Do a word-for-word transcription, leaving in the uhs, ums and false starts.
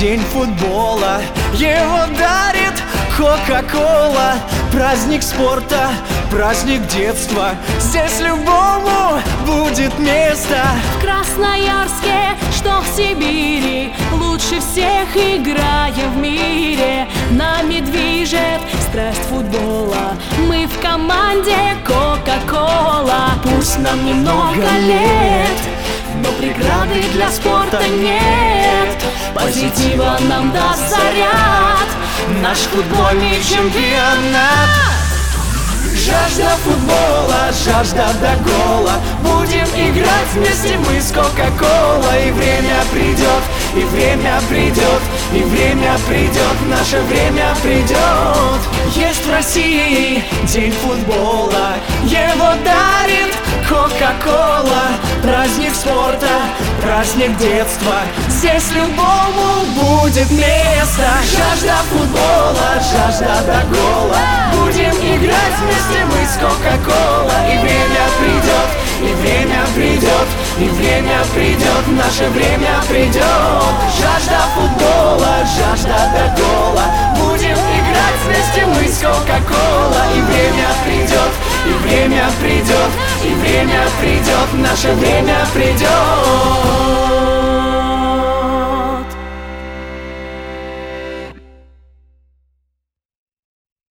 день футбола, его дарит Кока-Кола. Праздник спорта, праздник детства, здесь любому будет место. В Красноярске, что в Сибири, лучше всех играем в мире. Нами движет страсть футбола, мы в команде Кока-Кола. Пусть нам немного лет, но преграды для спорта нет. Позитива нам даст заряд наш футбольный чемпионат. Жажда футбола, жажда до гола, будем играть вместе мы с Кока-Кола. И время придет, и время придет, и время придет, наше время придет. Есть в России день футбола, его дарит Кока-Кола. Праздник спорта, праздник детства, здесь любому будет место. Жажда футбола, жажда до гола, будем играть вместе мы с Кока-Кола. И время придет, и время придет, и время придет, наше время придет. Жажда футбола, жажда до гола, будем играть вместе мы с Кока-Кола. И время придет, и время придет, и время придет, наше время придет.